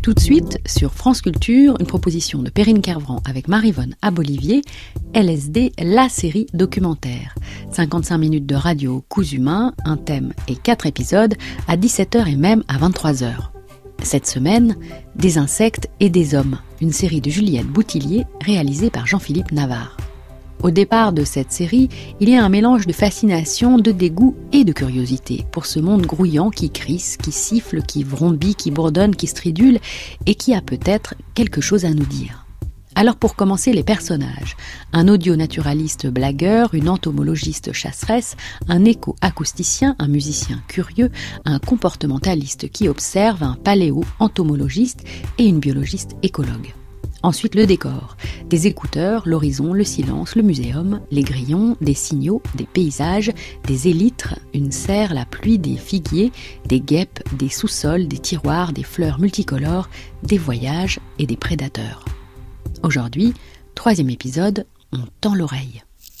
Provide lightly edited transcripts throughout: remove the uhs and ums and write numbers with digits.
Tout de suite, sur France Culture, une proposition de Perrine Kervran avec Maryvonne Abolivier, LSD, la série documentaire. 55 minutes de radio, coups humains, un thème et 4 épisodes, à 17h et même à 23h. Cette semaine, Des insectes et des hommes, une série de Juliette Boutillier réalisée par Jean-Philippe Navarre. Au départ de cette série, il y a un mélange de fascination, de dégoût et de curiosité pour ce monde grouillant qui crisse, qui siffle, qui vrombit, qui bourdonne, qui stridule et qui a peut-être quelque chose à nous dire. Alors pour commencer, les personnages. Un audio-naturaliste blagueur, une entomologiste chasseresse, un éco-acousticien, un musicien curieux, un comportementaliste qui observe, un paléo-entomologiste et une biologiste écologue. Ensuite, le décor. Des écouteurs, l'horizon, le silence, le muséum, les grillons, des signaux, des paysages, des élytres, une serre, la pluie, des figuiers, des guêpes, des sous-sols, des tiroirs, des fleurs multicolores, des voyages et des prédateurs. Aujourd'hui, 3e épisode, on tend l'oreille.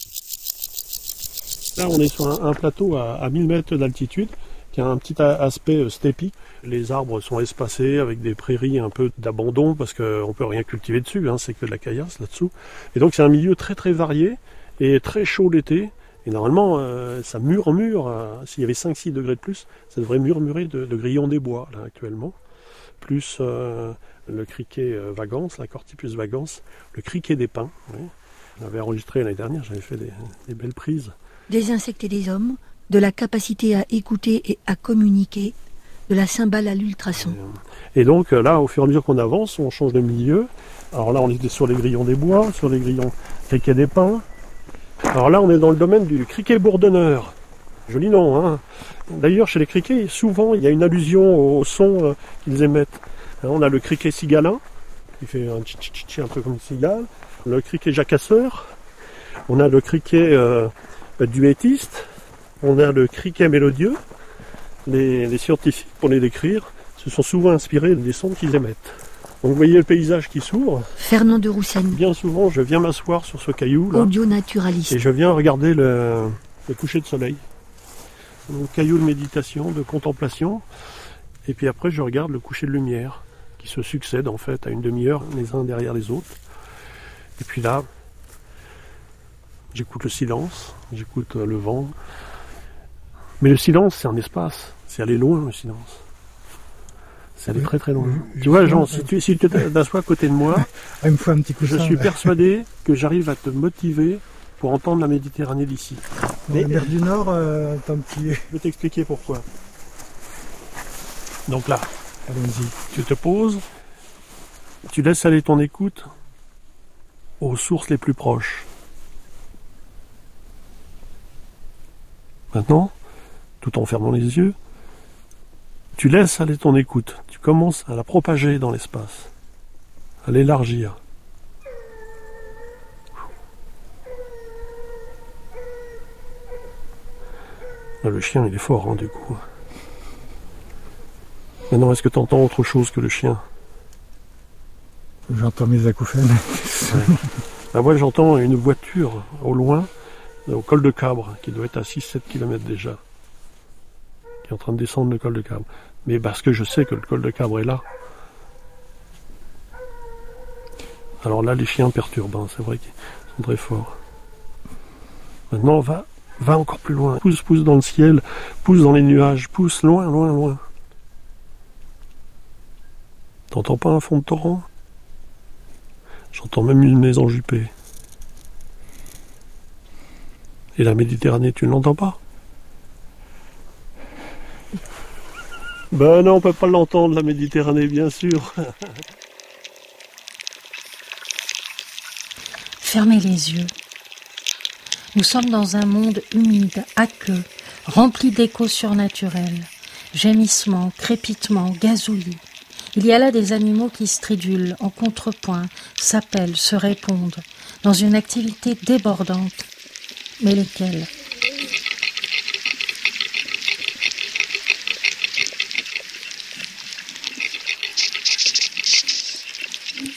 Là, on est sur un plateau à 1000 mètres d'altitude qui a un petit aspect stépique. Les arbres sont espacés avec des prairies un peu d'abandon parce qu'on ne peut rien cultiver dessus, c'est que de la caillasse là-dessous. Et donc c'est un milieu très très varié et très chaud l'été. Et normalement, ça murmure, s'il y avait 5-6 degrés de plus, ça devrait murmurer de grillons des bois là actuellement. Plus le criquet vagans, la Cortypus vagans, le criquet des pins. Oui. J'avais enregistré l'année dernière, j'avais fait des belles prises. Des insectes et des hommes, de la capacité à écouter et à communiquer, de la cymbale à l'ultrason. Et donc là, au fur et à mesure qu'on avance, on change de milieu. Alors là, on était sur les grillons des bois, sur les grillons criquet des pins. Alors là, on est dans le domaine du criquet bourdonneur. Joli nom, D'ailleurs, chez les criquets, souvent, il y a une allusion au son qu'ils émettent. On a le criquet cigalin, qui fait un tchi un peu comme une cigale. Le criquet jacasseur. On a le criquet duettiste. On a le criquet mélodieux. Les scientifiques, pour les décrire, se sont souvent inspirés des sons qu'ils émettent. Donc vous voyez le paysage qui s'ouvre. Fernand de Roussel. Bien souvent, je viens m'asseoir sur ce caillou là. Audio-naturaliste. Et je viens regarder le coucher de soleil. Un caillou de méditation, de contemplation. Et puis après, je regarde le coucher de lumière, qui se succède en fait à une demi-heure les uns derrière les autres. Et puis là, j'écoute le silence, j'écoute le vent. Mais le silence, c'est un espace. C'est aller loin, le silence. C'est aller très très loin. Tu vois, Jean, si tu t'assois à côté de moi, il me faut un petit coussin, je suis persuadé que j'arrive à te motiver pour entendre la Méditerranée d'ici. Mais la mer du Nord, t'as un petit... Je vais t'expliquer pourquoi. Donc là, allons-y. Tu te poses, tu laisses aller ton écoute aux sources les plus proches. Maintenant, tout en fermant les yeux, tu laisses aller ton écoute. Tu commences à la propager dans l'espace, à l'élargir. Là, le chien, il est fort, du coup. Maintenant, est-ce que tu entends autre chose que le chien ? J'entends mes acouphènes. Ouais. Moi, j'entends une voiture au loin, au col de Cabre, qui doit être à 6-7 km déjà, qui est en train de descendre le col de Cabre. Mais parce que je sais que le col de Cabre est là. Alors là, les chiens perturbent, c'est vrai qu'ils sont très forts. Maintenant, va encore plus loin. Pousse dans le ciel, pousse dans les nuages, pousse loin, loin, loin. T'entends pas un fond de torrent ? J'entends même une maison jupée. Et la Méditerranée, tu ne l'entends pas ? Ben non, on peut pas l'entendre, la Méditerranée, bien sûr. Fermez les yeux. Nous sommes dans un monde humide, aqueux, rempli d'échos surnaturels, gémissements, crépitements, gazouillis. Il y a là des animaux qui stridulent, en contrepoint, s'appellent, se répondent, dans une activité débordante. Mais lesquels ?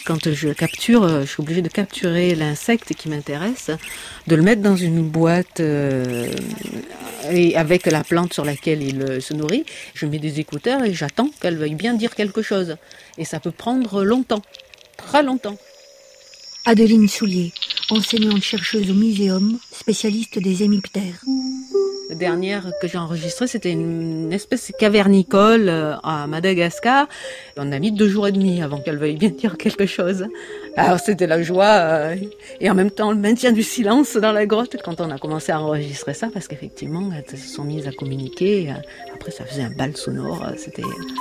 quand je capture, je suis obligée de capturer l'insecte qui m'intéresse, de le mettre dans une boîte et avec la plante sur laquelle il se nourrit. Je mets des écouteurs et j'attends qu'elle veuille bien dire quelque chose. Et ça peut prendre longtemps, très longtemps. Adeline Soulier, enseignante-chercheuse au muséum, spécialiste des hémiptères. La dernière que j'ai enregistrée, c'était une espèce cavernicole à Madagascar. On a mis 2 jours et demi avant qu'elle veuille bien dire quelque chose. Alors c'était la joie et en même temps le maintien du silence dans la grotte quand on a commencé à enregistrer ça, parce qu'effectivement, elles se sont mises à communiquer. Après, ça faisait un bal sonore. C'était...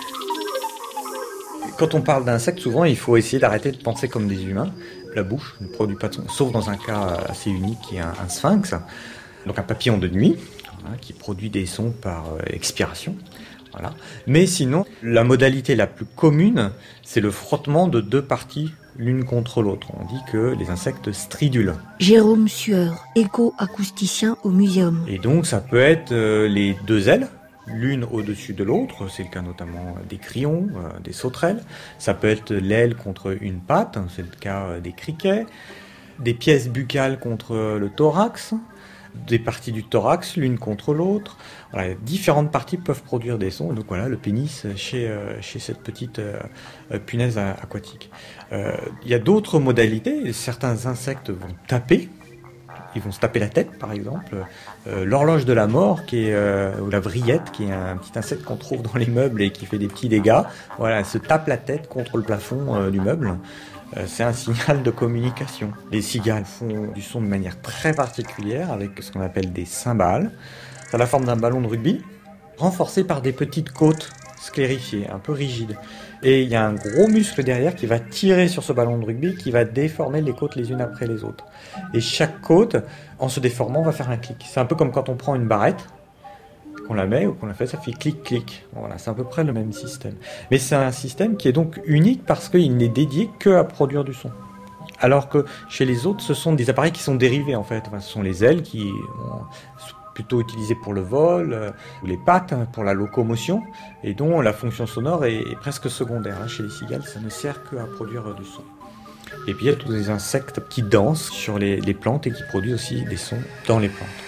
Quand on parle d'insectes, souvent, il faut essayer d'arrêter de penser comme des humains. La bouche ne produit pas de son, sauf dans un cas assez unique qui est un sphinx, donc un papillon de nuit, qui produit des sons par expiration. Voilà. Mais sinon, la modalité la plus commune, c'est le frottement de 2 parties l'une contre l'autre. On dit que les insectes stridulent. Jérôme Sueur, éco-acousticien au muséum. Et donc ça peut être les 2 ailes, l'une au-dessus de l'autre, c'est le cas notamment des grillons, des sauterelles. Ça peut être l'aile contre une patte, c'est le cas des criquets. Des pièces buccales contre le thorax. Des parties du thorax l'une contre l'autre. Voilà, différentes parties peuvent produire des sons. Donc voilà, le pénis chez cette petite punaise aquatique. Il y a d'autres modalités. Certains insectes vont taper. Ils vont se taper la tête, par exemple. L'horloge de la mort, ou la vrillette, qui est un petit insecte qu'on trouve dans les meubles et qui fait des petits dégâts. Voilà, elle se tape la tête contre le plafond du meuble. C'est un signal de communication. Les cigales font du son de manière très particulière avec ce qu'on appelle des cymbales. Ça a la forme d'un ballon de rugby, renforcé par des petites côtes sclérifiées, un peu rigides. Et il y a un gros muscle derrière qui va tirer sur ce ballon de rugby, qui va déformer les côtes les unes après les autres. Et chaque côte, en se déformant, va faire un clic. C'est un peu comme quand on prend une barrette, qu'on la met ou qu'on la fait, ça fait clic-clic. Voilà, c'est à peu près le même système. Mais c'est un système qui est donc unique parce qu'il n'est dédié qu'à produire du son. Alors que chez les autres, ce sont des appareils qui sont dérivés en fait. Enfin, ce sont les ailes qui sont plutôt utilisées pour le vol, ou les pattes pour la locomotion, et dont la fonction sonore est presque secondaire. Chez les cigales, ça ne sert qu'à produire du son. Et puis il y a tous les insectes qui dansent sur les plantes et qui produisent aussi des sons dans les plantes.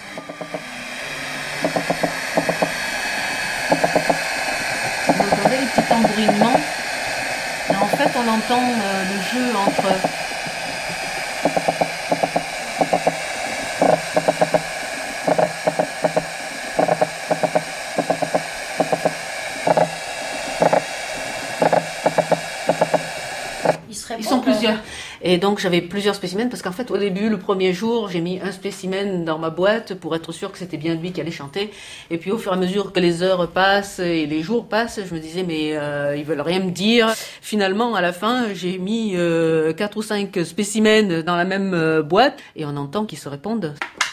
On entendait les petits tambourinements. Et en fait, on entend le jeu entre... Ils sont plusieurs. Et donc j'avais plusieurs spécimens parce qu'en fait au début, le premier jour, j'ai mis un spécimen dans ma boîte pour être sûr que c'était bien lui qui allait chanter. Et puis au fur et à mesure que les heures passent et les jours passent, je me disais mais ils veulent rien me dire. Finalement à la fin, j'ai mis 4 ou 5 spécimens dans la même boîte et on entend qu'ils se répondent.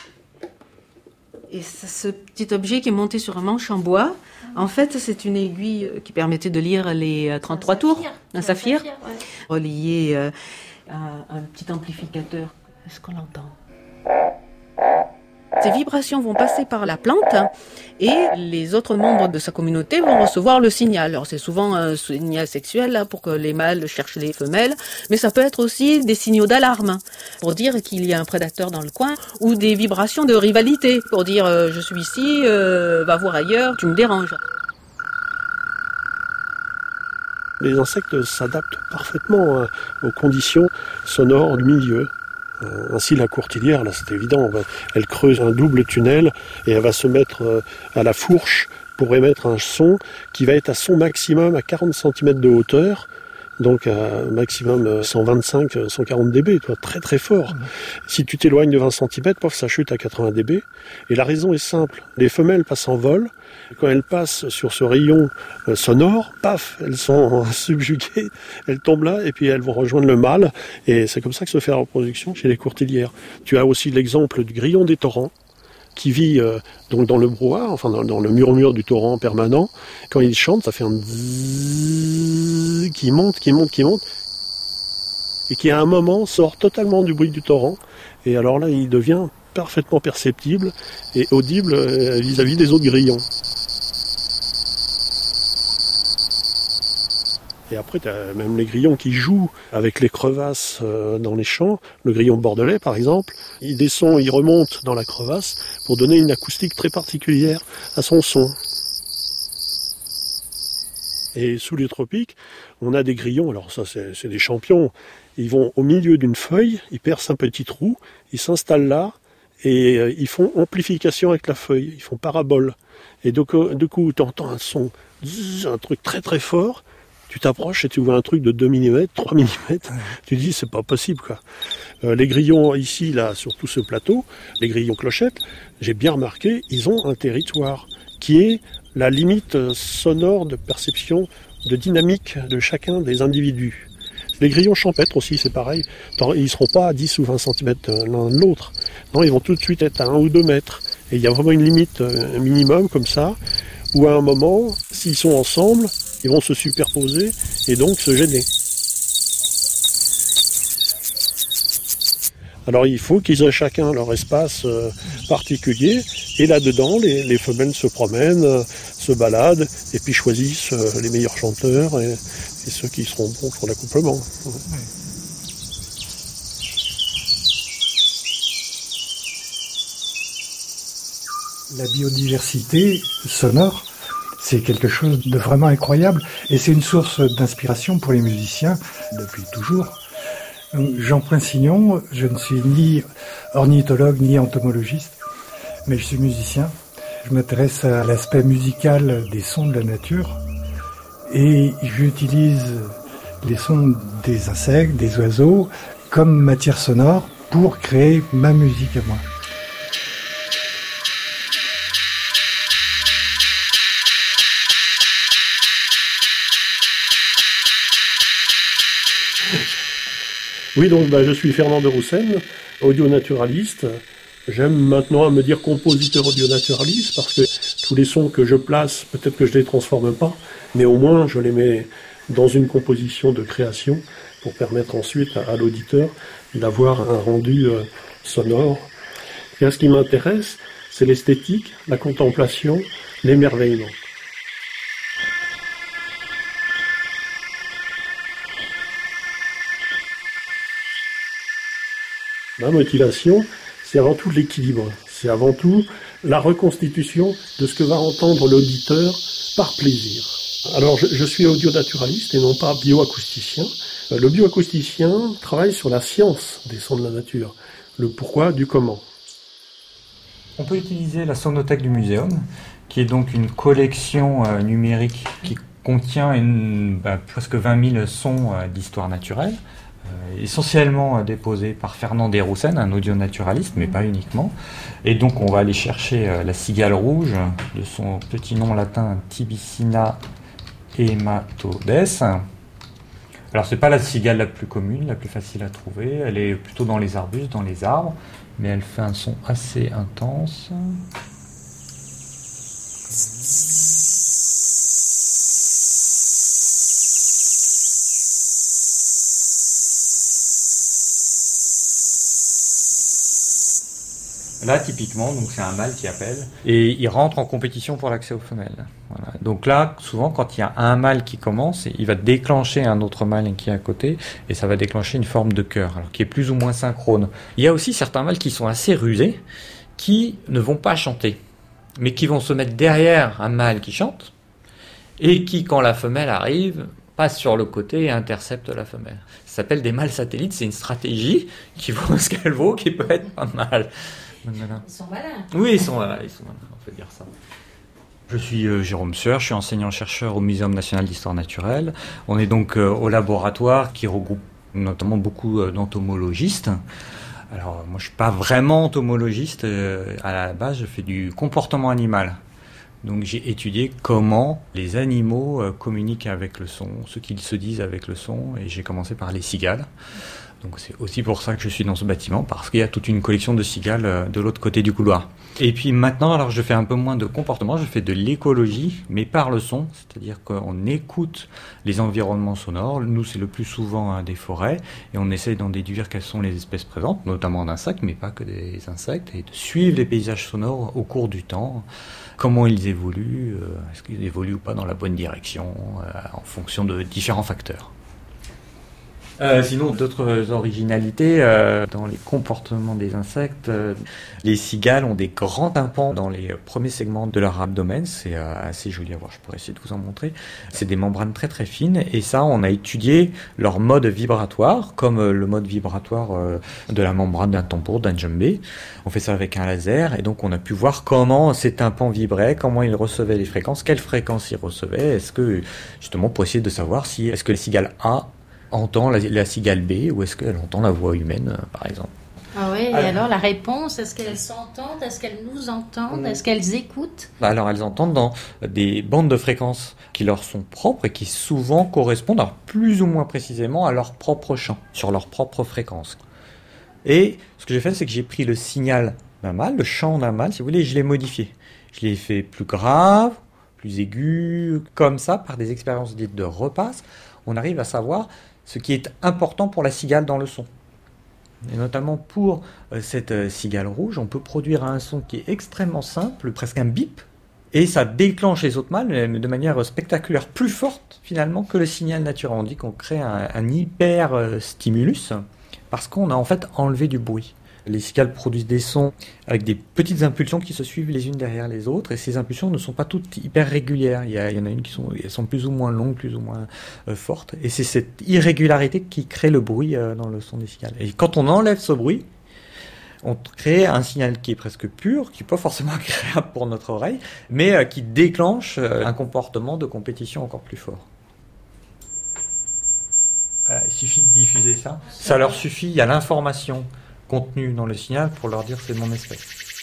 Et ce petit objet qui est monté sur un manche en bois, en fait, c'est une aiguille qui permettait de lire les 33 tours, un saphir, relié à un petit amplificateur. Est-ce qu'on l'entend ? Ces vibrations vont passer par la plante et les autres membres de sa communauté vont recevoir le signal. Alors c'est souvent un signal sexuel là, pour que les mâles cherchent les femelles, mais ça peut être aussi des signaux d'alarme pour dire qu'il y a un prédateur dans le coin, ou des vibrations de rivalité pour dire je suis ici, va voir ailleurs, tu me déranges. Les insectes s'adaptent parfaitement aux conditions sonores du milieu. Ainsi, la courtilière, là c'est évident, elle creuse un double tunnel et elle va se mettre à la fourche pour émettre un son qui va être à son maximum à 40 cm de hauteur, donc à maximum 125-140 dB, très très fort. Si tu t'éloignes de 20 cm, ça chute à 80 dB. Et la raison est simple, les femelles passent en vol. Quand elles passent sur ce rayon sonore, paf, elles sont subjuguées, elles tombent là et puis elles vont rejoindre le mâle. Et c'est comme ça que se fait la reproduction chez les courtilières. Tu as aussi l'exemple du grillon des torrents qui vit donc dans le brouhaha, enfin dans le murmure du torrent permanent. Quand il chante, ça fait un zzzz qui monte, et qui à un moment sort totalement du bruit du torrent. Et alors là, il devient parfaitement perceptible et audible vis-à-vis des autres grillons. Et après, tu as même les grillons qui jouent avec les crevasses dans les champs. Le grillon bordelais, par exemple, il descend, il remonte dans la crevasse pour donner une acoustique très particulière à son son. Et sous les tropiques, on a des grillons, alors ça c'est des champions, ils vont au milieu d'une feuille, ils percent un petit trou, ils s'installent là, et ils font amplification avec la feuille, ils font parabole. Et du coup, tu entends un son, un truc très très fort, tu t'approches et tu vois un truc de 2 mm, 3 mm, tu te dis c'est pas possible quoi. Les grillons ici, là, sur tout ce plateau, les grillons clochettes, j'ai bien remarqué, ils ont un territoire qui est la limite sonore de perception, de dynamique de chacun des individus. Les grillons champêtres aussi, c'est pareil. Ils ne seront pas à 10 ou 20 cm l'un de l'autre. Non, ils vont tout de suite être à 1 ou 2 mètres. Et il y a vraiment une limite minimum comme ça, où à un moment, s'ils sont ensemble, ils vont se superposer et donc se gêner. Alors il faut qu'ils aient chacun leur espace particulier, et là-dedans, les femelles se promènent, se baladent, et puis choisissent les meilleurs chanteurs et ceux qui seront bons pour l'accouplement. La biodiversité sonore, c'est quelque chose de vraiment incroyable, et c'est une source d'inspiration pour les musiciens depuis toujours. Jean Poinsignon, je ne suis ni ornithologue ni entomologiste, mais je suis musicien. Je m'intéresse à l'aspect musical des sons de la nature et j'utilise les sons des insectes, des oiseaux, comme matière sonore pour créer ma musique à moi. Oui, donc je suis Fernand de Roussen, audio-naturaliste. J'aime maintenant à me dire compositeur audio-naturaliste parce que tous les sons que je place, peut-être que je les transforme pas, mais au moins je les mets dans une composition de création pour permettre ensuite à l'auditeur d'avoir un rendu sonore. Et ce qui m'intéresse, c'est l'esthétique, la contemplation, l'émerveillement. Ma motivation, c'est avant tout l'équilibre, c'est avant tout la reconstitution de ce que va entendre l'auditeur par plaisir. Alors je suis audio-naturaliste et non pas bioacousticien. Le bioacousticien travaille sur la science des sons de la nature, le pourquoi du comment. On peut utiliser la sonothèque du muséum, qui est donc une collection numérique qui contient presque 20 000 sons d'histoire naturelle. Essentiellement déposé par Fernand de Roussen, un audio-naturaliste, mais pas uniquement. Et donc on va aller chercher la cigale rouge, de son petit nom latin Tibicina hematodes. Alors c'est pas la cigale la plus commune, la plus facile à trouver, elle est plutôt dans les arbustes, dans les arbres, mais elle fait un son assez intense. Là, typiquement, donc c'est un mâle qui appelle et il rentre en compétition pour l'accès aux femelles. Voilà. Donc là, souvent, quand il y a un mâle qui commence, il va déclencher un autre mâle qui est à côté et ça va déclencher une forme de chœur, alors qui est plus ou moins synchrone. Il y a aussi certains mâles qui sont assez rusés, qui ne vont pas chanter, mais qui vont se mettre derrière un mâle qui chante et qui, quand la femelle arrive, passe sur le côté et intercepte la femelle. Ça s'appelle des mâles satellites. C'est une stratégie qui vaut ce qu'elle vaut, qui peut être pas mal. Ils sont malins. Oui, ils sont malins, on peut dire ça. Je suis Jérôme Sueur, je suis enseignant-chercheur au Muséum national d'histoire naturelle. On est donc au laboratoire qui regroupe notamment beaucoup d'entomologistes. Alors, moi, je suis pas vraiment entomologiste. À la base, je fais du comportement animal. Donc, j'ai étudié comment les animaux communiquent avec le son, ce qu'ils se disent avec le son, et j'ai commencé par les cigales. Donc c'est aussi pour ça que je suis dans ce bâtiment, parce qu'il y a toute une collection de cigales de l'autre côté du couloir. Et puis maintenant, alors je fais un peu moins de comportement, je fais de l'écologie, mais par le son, c'est-à-dire qu'on écoute les environnements sonores. Nous, c'est le plus souvent des forêts, et on essaie d'en déduire quelles sont les espèces présentes, notamment d'insectes, mais pas que des insectes, et de suivre les paysages sonores au cours du temps. Comment ils évoluent, est-ce qu'ils évoluent ou pas dans la bonne direction, en fonction de différents facteurs. Sinon, d'autres originalités dans les comportements des insectes. Les cigales ont des grands tympans dans les premiers segments de leur abdomen. C'est assez joli à voir, je pourrais essayer de vous en montrer. C'est des membranes très très fines et ça, on a étudié leur mode vibratoire, comme le mode vibratoire de la membrane d'un tambour, d'un djembé. On fait ça avec un laser et donc on a pu voir comment ces tympans vibraient, comment ils recevaient les fréquences, quelles fréquences ils recevaient. Est-ce que, justement, pour essayer de savoir si est-ce que les cigales A entend la cigale B ou est-ce qu'elle entend la voix humaine, par exemple. Ah oui, et alors la réponse, est-ce qu'elles s'entendent, est-ce qu'elles nous entendent, est-ce qu'elles écoutent ? Alors elles entendent dans des bandes de fréquences qui leur sont propres et qui souvent correspondent, alors plus ou moins précisément, à leur propre chant, sur leur propre fréquence. Et ce que j'ai fait, c'est que j'ai pris le signal d'un mâle, le chant d'un mâle, si vous voulez, et je l'ai modifié. Je l'ai fait plus grave, plus aigu, comme ça, par des expériences dites de repasse, on arrive à savoir ce qui est important pour la cigale dans le son. Et notamment pour cette cigale rouge, on peut produire un son qui est extrêmement simple, presque un bip, et ça déclenche les autres mâles mais de manière spectaculaire, plus forte finalement que le signal naturel. On dit qu'on crée un hyper stimulus parce qu'on a en fait enlevé du bruit. Les cigales produisent des sons avec des petites impulsions qui se suivent les unes derrière les autres, et ces impulsions ne sont pas toutes hyper régulières. Il y en a une elles sont plus ou moins longues, plus ou moins fortes, et c'est cette irrégularité qui crée le bruit dans le son des cigales. Et quand on enlève ce bruit, on crée un signal qui est presque pur, qui n'est pas forcément agréable pour notre oreille, mais qui déclenche un comportement de compétition encore plus fort. Il suffit de diffuser ça. Ça leur suffit, il y a l'information contenu dans le signal pour leur dire c'est mon espèce.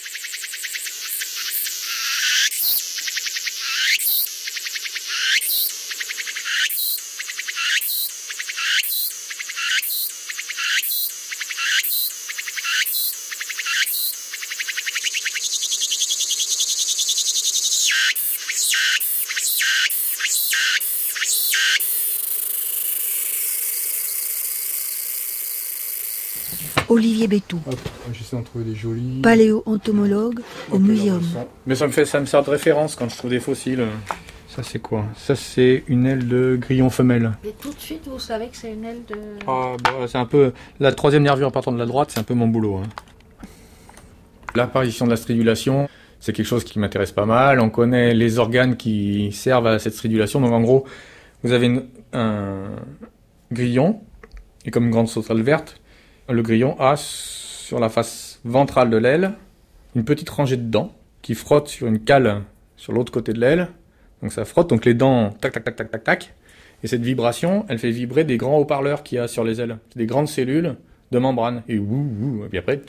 Olivier Bétou, J'essaie d'en trouver des jolis. paléo-entomologue au muséum. Mais ça me sert de référence quand je trouve des fossiles. Ça c'est quoi ? Ça c'est une aile de grillon femelle. Et tout de suite, vous savez que c'est une aile de... Ah, bah, c'est un peu la troisième nervure partant de la droite, c'est un peu mon boulot. L'apparition de la stridulation, c'est quelque chose qui m'intéresse pas mal. On connaît les organes qui servent à cette stridulation. Donc en gros, vous avez un grillon, et comme une grande sauterelle verte, le grillon a sur la face ventrale de l'aile une petite rangée de dents qui frottent sur une cale sur l'autre côté de l'aile. Donc ça frotte, donc les dents tac tac tac tac tac tac. Et cette vibration, elle fait vibrer des grands haut-parleurs qu'il y a sur les ailes. C'est des grandes cellules de membrane. Et et puis après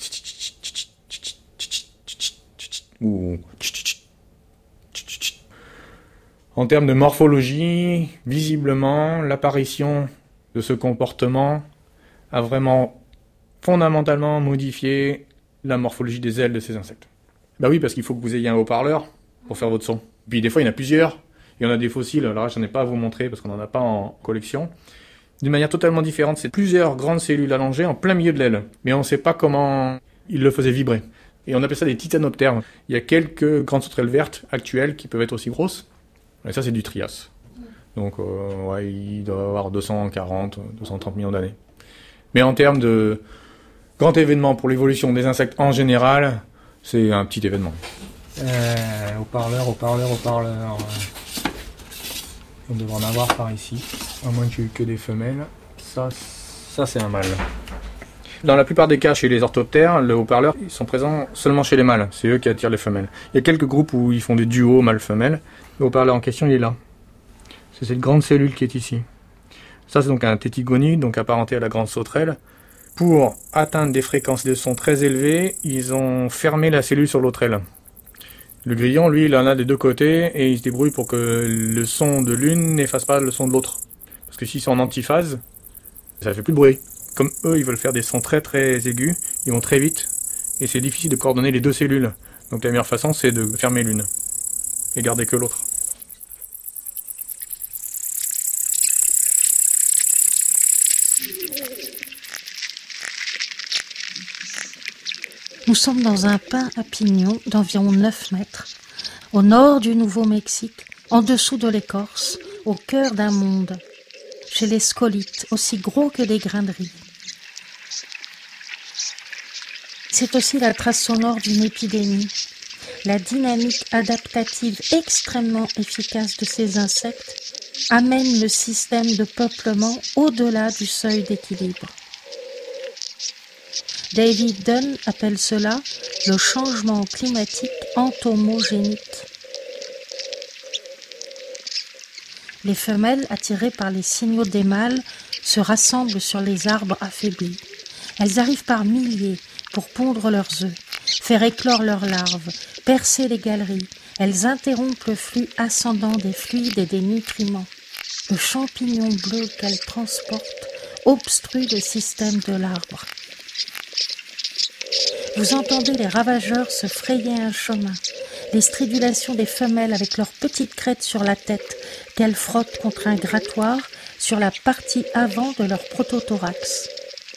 en termes de morphologie, visiblement, l'apparition de ce comportement a vraiment fondamentalement modifié la morphologie des ailes de ces insectes. Bah oui, parce qu'il faut que vous ayez un haut-parleur pour faire votre son. Puis des fois, il y en a plusieurs. Il y en a des fossiles, alors là, j'en ai pas à vous montrer parce qu'on n'en a pas en collection. D'une manière totalement différente, c'est plusieurs grandes cellules allongées en plein milieu de l'aile. Mais on ne sait pas comment ils le faisaient vibrer. Et on appelle ça des titanoptères. Il y a quelques grandes sauterelles vertes actuelles qui peuvent être aussi grosses. Et ça, c'est du Trias. Donc, ouais, il doit avoir 240, 230 millions d'années. Mais en termes de grand événement pour l'évolution des insectes en général, c'est un petit événement. Haut-parleur. On devrait en avoir par ici, à moins qu'il n'y ait que des femelles. Ça c'est un mâle. Dans la plupart des cas, chez les orthoptères, les haut-parleurs ils sont présents seulement chez les mâles. C'est eux qui attirent les femelles. Il y a quelques groupes où ils font des duos mâle-femelle. Le haut-parleur en question, il est là. C'est cette grande cellule qui est ici. Ça, c'est donc un tétigonide, donc apparenté à la grande sauterelle. Pour atteindre des fréquences de son très élevées, ils ont fermé la cellule sur l'autre aile. Le grillon, lui, il en a des deux côtés et il se débrouille pour que le son de l'une n'efface pas le son de l'autre. Parce que s'ils sont en antiphase, ça fait plus de bruit. Comme eux, ils veulent faire des sons très très aigus, ils vont très vite, et c'est difficile de coordonner les deux cellules. Donc la meilleure façon, c'est de fermer l'une, et garder que l'autre. Nous sommes dans un pin à pignon d'environ 9 mètres, au nord du Nouveau-Mexique, en dessous de l'écorce, au cœur d'un monde, chez les scolites, aussi gros que des grains de riz. C'est aussi la trace sonore d'une épidémie. La dynamique adaptative extrêmement efficace de ces insectes amène le système de peuplement au-delà du seuil d'équilibre. David Dunn appelle cela le changement climatique entomogénique. Les femelles, attirées par les signaux des mâles, se rassemblent sur les arbres affaiblis. Elles arrivent par milliers pour pondre leurs œufs, faire éclore leurs larves, percer les galeries. Elles interrompent le flux ascendant des fluides et des nutriments. Le champignon bleu qu'elles transportent obstrue le système de l'arbre. Vous entendez les ravageurs se frayer un chemin, les stridulations des femelles avec leurs petites crêtes sur la tête qu'elles frottent contre un grattoir sur la partie avant de leur protothorax.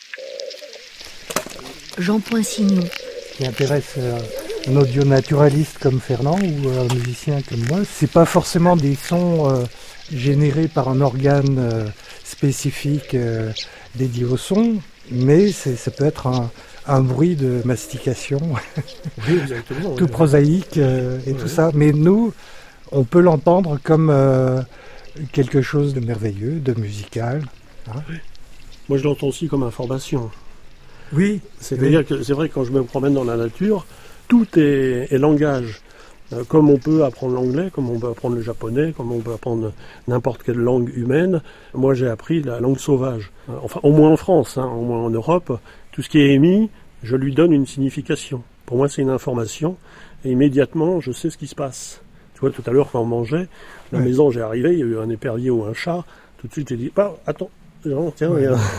Jean Poinsignon. Ce qui intéresse un audio-naturaliste comme Fernand ou un musicien comme moi, c'est pas forcément des sons générés par un organe spécifique dédié au son, mais ça peut être un bruit de mastication, Oui, exactement, tout prosaïque et tout ça. Mais nous, on peut l'entendre comme quelque chose de merveilleux, de musical. Hein. Moi, je l'entends aussi comme information. Oui. C'est-à-dire que c'est vrai que quand je me promène dans la nature, tout est langage. Comme on peut apprendre l'anglais, comme on peut apprendre le japonais, comme on peut apprendre n'importe quelle langue humaine. Moi, j'ai appris la langue sauvage. Enfin, au moins en France, au moins en Europe, tout ce qui est émis, je lui donne une signification. Pour moi, c'est une information. Et immédiatement, je sais ce qui se passe. Tu vois, tout à l'heure, quand on mangeait, la maison, j'ai arrivé, il y a eu un épervier ou un chat. Tout de suite, j'ai dit, attends. Non, tiens,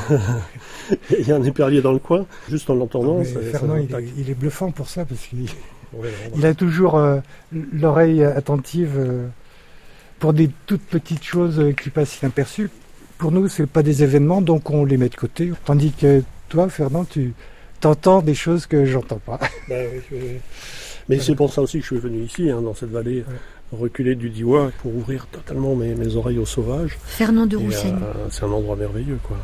il y a un épervier dans le coin, juste en l'entendant. Fernand, il est bluffant pour ça, parce qu'il a toujours l'oreille attentive pour des toutes petites choses qui passent inaperçues. Pour nous, c'est pas des événements, donc on les met de côté. Tandis que toi, Fernand, tu t'entends des choses que j'entends pas. Oui. Mais c'est pour ça aussi que je suis venu ici, dans cette vallée reculée du Diois, pour ouvrir totalement mes oreilles aux sauvages. Fernand de Roussel. C'est un endroit merveilleux, quoi.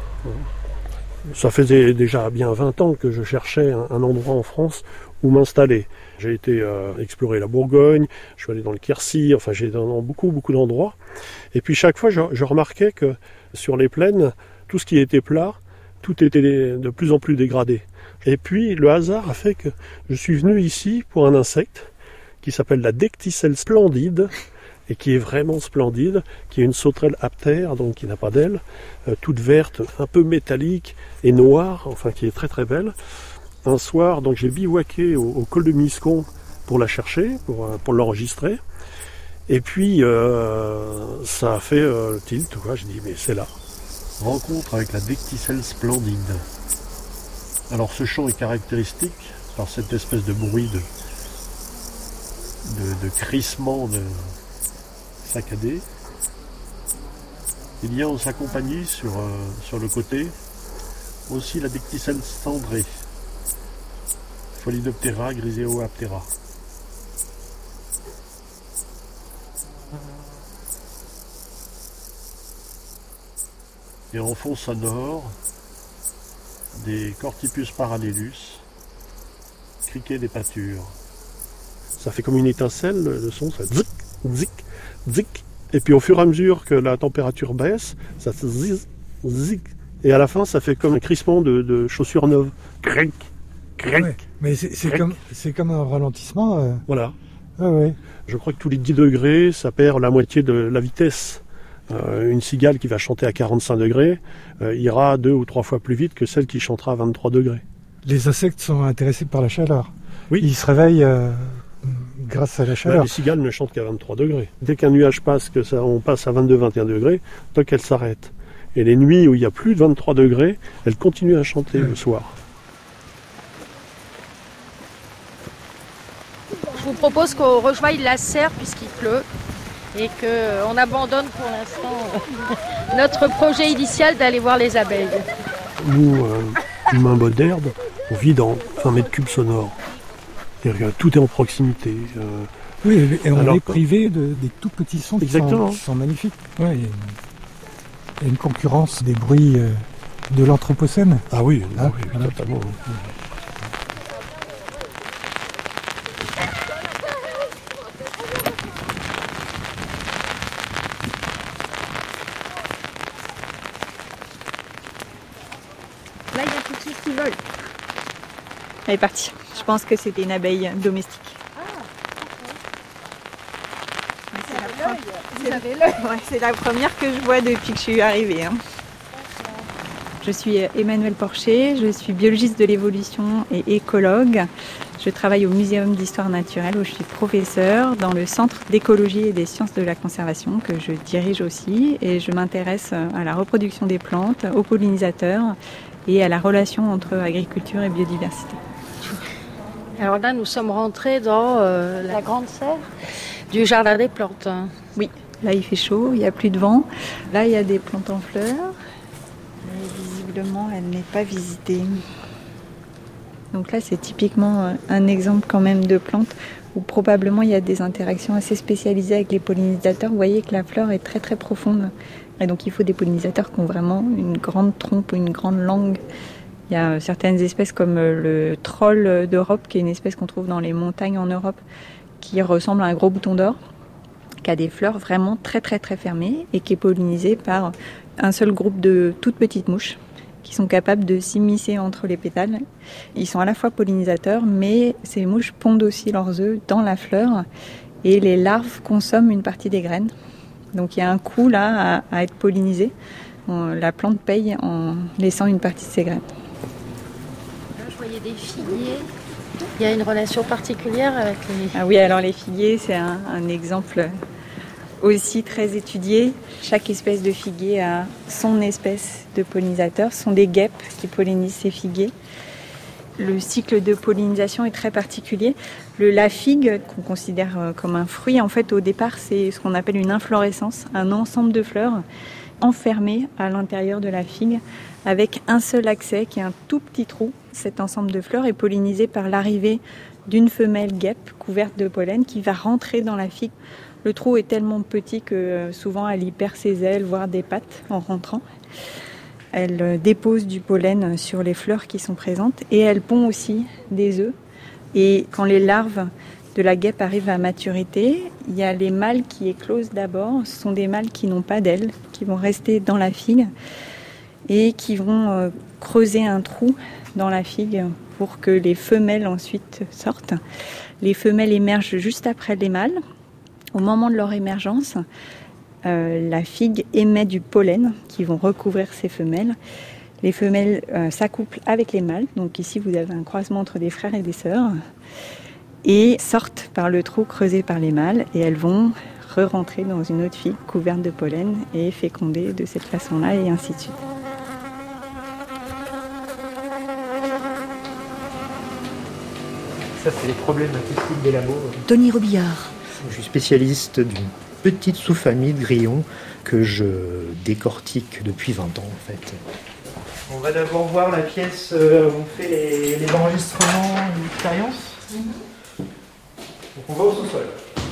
Ça faisait déjà bien 20 ans que je cherchais un endroit en France où m'installer. J'ai été explorer la Bourgogne, je suis allé dans le Quercy, enfin j'ai été dans beaucoup d'endroits. Et puis chaque fois, je remarquais que sur les plaines, tout ce qui était plat, tout était de plus en plus dégradé. Et puis le hasard a fait que je suis venu ici pour un insecte qui s'appelle la Decticelle splendide, et qui est vraiment splendide, qui est une sauterelle aptère, donc qui n'a pas d'ailes, toute verte, un peu métallique et noire, enfin qui est très très belle. Un soir, donc j'ai bivouaqué au col de Miscon pour la chercher, pour l'enregistrer. Et puis ça a fait tilt, quoi. J'ai dit mais c'est là. Rencontre avec la Decticelle splendide. Alors ce chant est caractéristique par cette espèce de bruit de crissement saccadé. Il y a en sa compagnie sur le côté aussi la Decticelle cendrée, Pholidoptera griseoaptera. Et en fond sonore, des Cortypus parallelus, criquet des pâtures. Ça fait comme une étincelle, le son, ça zik, zik, zik. Et puis au fur et à mesure que la température baisse, ça se ziz, zik. Et à la fin, ça fait comme un crissement de chaussures neuves. Crank, crank. Ouais, mais c'est comme un ralentissement. Voilà. Ah ouais. Je crois que tous les 10 degrés, ça perd la moitié de la vitesse. Une cigale qui va chanter à 45 degrés ira 2 ou 3 fois plus vite que celle qui chantera à 23 degrés. Les insectes sont intéressés par la chaleur. Oui. Ils se réveillent grâce à la chaleur. Les cigales ne chantent qu'à 23 degrés. Dès qu'un nuage passe, on passe à 22-21 degrés, donc elles s'arrêtent. Et les nuits où il y a plus de 23 degrés, elles continuent à chanter le soir. Je vous propose qu'on rejoigne la serre puisqu'il pleut et qu'on abandonne pour l'instant notre projet initial d'aller voir les abeilles. Nous, humains modernes, on vit dans 20 mètres cubes sonores. C'est-à-dire que tout est en proximité. Oui, et on Alors, est privé des tout petits sons qui sont magnifiques. Ouais, il y a une concurrence des bruits de l'Anthropocène. Ah oui, Ah, oui, voilà. totalement. Là, il y a quelque chose qui vole. Elle est partie. Je pense que c'était une abeille domestique. C'est la première que je vois depuis que je suis arrivée. Je suis Emmanuelle Porcher, je suis biologiste de l'évolution et écologue. Je travaille au Muséum d'histoire naturelle où je suis professeure dans le Centre d'écologie et des sciences de la conservation que je dirige aussi. Et je m'intéresse à la reproduction des plantes, aux pollinisateurs et à la relation entre agriculture et biodiversité. Alors là, nous sommes rentrés dans la grande serre du jardin des plantes. Oui, là il fait chaud, il n'y a plus de vent. Là il y a des plantes en fleurs. Et visiblement, elle n'est pas visitée. Donc là, c'est typiquement un exemple quand même de plante où probablement il y a des interactions assez spécialisées avec les pollinisateurs. Vous voyez que la fleur est très très profonde. Et donc il faut des pollinisateurs qui ont vraiment une grande trompe ou une grande langue. Il y a certaines espèces comme le troll d'Europe, qui est une espèce qu'on trouve dans les montagnes en Europe, qui ressemble à un gros bouton d'or, qui a des fleurs vraiment très très très fermées et qui est pollinisé par un seul groupe de toutes petites mouches qui sont capables de s'immiscer entre les pétales. Ils sont à la fois pollinisateurs, mais ces mouches pondent aussi leurs œufs dans la fleur et les larves consomment une partie des graines. Donc il y a un coût là à être pollinisé. La plante paye en laissant une partie de ses graines. Là, je voyais des figuiers. Il y a une relation particulière avec les... Ah oui, alors les figuiers, c'est un exemple aussi très étudié. Chaque espèce de figuier a son espèce de pollinisateur. Ce sont des guêpes qui pollinisent ces figuiers. Le cycle de pollinisation est très particulier. La figue, qu'on considère comme un fruit, en fait, au départ, c'est ce qu'on appelle une inflorescence, un ensemble de fleurs enfermées à l'intérieur de la figue, avec un seul accès, qui est un tout petit trou. Cet ensemble de fleurs est pollinisé par l'arrivée d'une femelle guêpe couverte de pollen qui va rentrer dans la figue. Le trou est tellement petit que souvent elle y perd ses ailes, voire des pattes en rentrant. Elle dépose du pollen sur les fleurs qui sont présentes et elle pond aussi des œufs. Et quand les larves de la guêpe arrivent à maturité, il y a les mâles qui éclosent d'abord. Ce sont des mâles qui n'ont pas d'ailes, qui vont rester dans la figue et qui vont creuser un trou dans la figue pour que les femelles ensuite sortent. Les femelles émergent juste après les mâles. Au moment de leur émergence, la figue émet du pollen qui vont recouvrir ces femelles. Les femelles s'accouplent avec les mâles. Donc ici, vous avez un croisement entre des frères et des sœurs. Et sortent par le trou creusé par les mâles. Et elles vont re-rentrer dans une autre figue couverte de pollen et féconder de cette façon-là et ainsi de suite. Ça, c'est les problèmes acoustiques des labos. Tony Robillard. Je suis spécialiste d'une petite sous-famille de grillons que je décortique depuis 20 ans en fait. On va d'abord voir la pièce où on fait les enregistrements et l'expérience. Donc on va au sous-sol.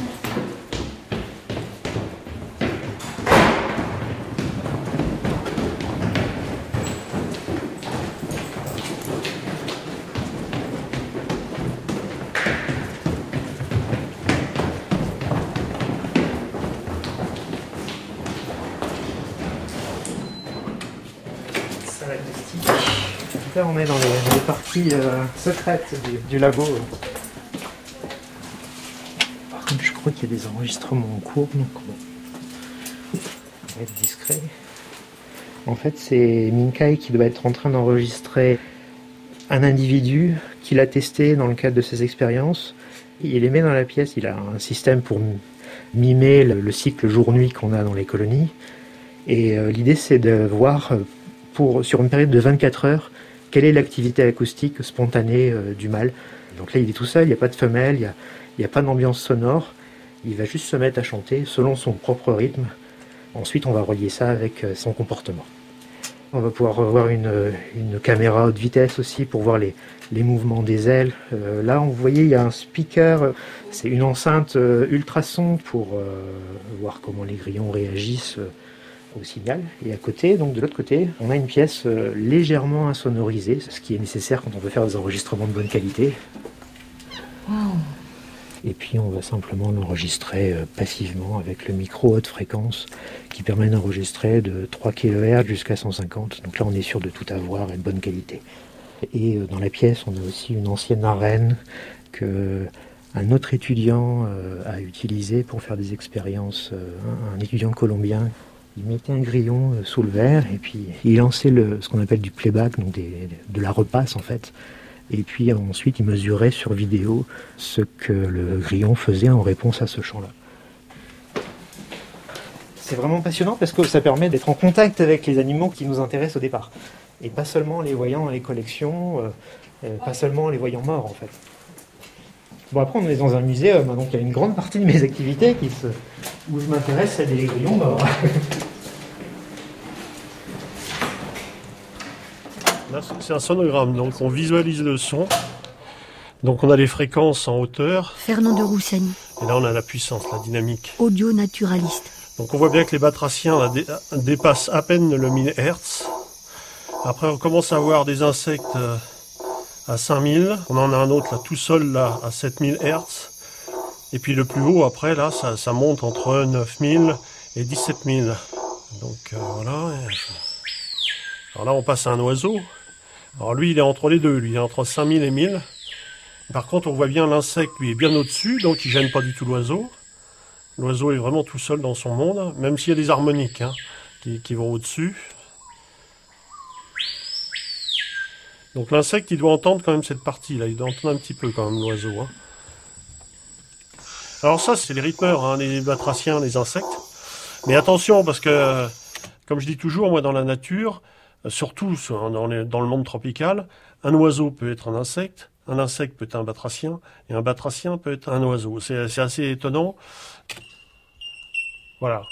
Là, on est dans les parties secrètes du labo. Par contre, je crois qu'il y a des enregistrements en cours, donc on va être discret. En fait, c'est Minkai qui doit être en train d'enregistrer un individu qu'il a testé dans le cadre de ses expériences. Il les met dans la pièce, il a un système pour mimer le cycle jour-nuit qu'on a dans les colonies. Et l'idée, c'est de voir, sur une période de 24 heures, quelle est l'activité acoustique spontanée du mâle. Donc là, il est tout seul, il n'y a pas de femelle, il n'y a pas d'ambiance sonore. Il va juste se mettre à chanter selon son propre rythme. Ensuite, on va relier ça avec son comportement. On va pouvoir avoir une caméra haute vitesse aussi pour voir les mouvements des ailes. Là, vous voyez, il y a un speaker. C'est une enceinte ultrason pour voir comment les grillons réagissent au signal. Et à côté, donc de l'autre côté, on a une pièce légèrement insonorisée, ce qui est nécessaire quand on veut faire des enregistrements de bonne qualité. Wow. Et puis on va simplement l'enregistrer passivement avec le micro haute fréquence qui permet d'enregistrer de 3 kHz jusqu'à 150. Donc là on est sûr de tout avoir et de bonne qualité. Et dans la pièce on a aussi une ancienne arène qu'un autre étudiant a utilisée pour faire des expériences, un étudiant colombien. Il mettait un grillon sous le verre et puis il lançait ce qu'on appelle du playback, donc de la repasse en fait. Et puis ensuite, il mesurait sur vidéo ce que le grillon faisait en réponse à ce chant-là. C'est vraiment passionnant parce que ça permet d'être en contact avec les animaux qui nous intéressent au départ. Et pas seulement en les voyant dans les collections, pas seulement en les voyant morts en fait. Bon, après, on est dans un musée, donc il y a une grande partie de mes activités où je m'intéresse à des grillons morts. Là, c'est un sonogramme, donc on visualise le son. Donc on a les fréquences en hauteur. Fernand de Roussani. Et là on a la puissance, la dynamique. Audio naturaliste. Donc on voit bien que les batraciens là, dépassent à peine le 1000 Hz. Après on commence à avoir des insectes à 5000. On en a un autre là tout seul là à 7000 Hz. Et puis le plus haut après là ça monte entre 9000 et 17000. Donc voilà. Alors là on passe à un oiseau. Alors lui il est entre les deux, lui il est entre 5000 et 1000. Par contre on voit bien l'insecte, lui est bien au-dessus, donc il gêne pas du tout l'oiseau. L'oiseau est vraiment tout seul dans son monde, même s'il y a des harmoniques qui vont au-dessus. Donc l'insecte il doit entendre quand même cette partie là, il doit entendre un petit peu quand même l'oiseau. Alors ça c'est les rythmeurs, les batraciens, les insectes. Mais attention parce que, comme je dis toujours, moi dans la nature, surtout dans le monde tropical, un oiseau peut être un insecte peut être un batracien, et un batracien peut être un oiseau. C'est assez étonnant. Voilà.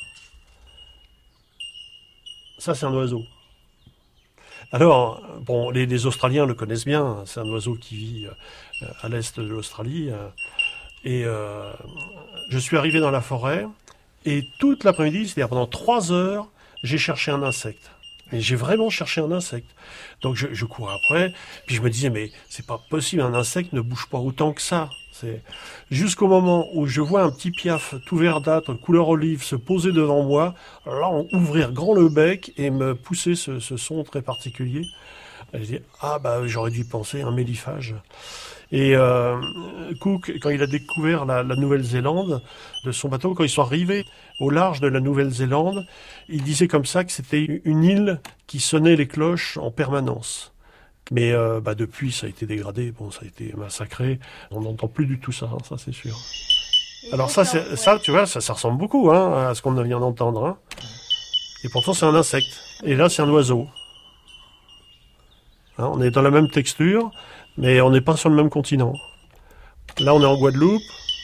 Ça, c'est un oiseau. Alors, bon, les Australiens le connaissent bien. C'est un oiseau qui vit à l'est de l'Australie. Et je suis arrivé dans la forêt, et toute l'après-midi, c'est-à-dire pendant 3 heures, j'ai cherché un insecte. Mais j'ai vraiment cherché un insecte. Donc je courais après, puis je me disais, mais c'est pas possible, un insecte ne bouge pas autant que ça. C'est jusqu'au moment où je vois un petit piaf tout verdâtre, couleur olive, se poser devant moi, là, ouvrir grand le bec et me pousser ce son très particulier. Et je dis, j'aurais dû penser un méliphage. Et Cook, quand il a découvert la Nouvelle-Zélande, de son bateau, quand ils sont arrivés au large de la Nouvelle-Zélande, il disait comme ça que c'était une île qui sonnait les cloches en permanence. Mais depuis, ça a été dégradé, ça a été massacré. On n'entend plus du tout ça, ça c'est sûr. Alors ça, tu vois, ça ressemble beaucoup à ce qu'on vient d'entendre. Et pourtant, c'est un insecte. Et là, c'est un oiseau. On est dans la même texture, mais on n'est pas sur le même continent. Là, on est en Guadeloupe.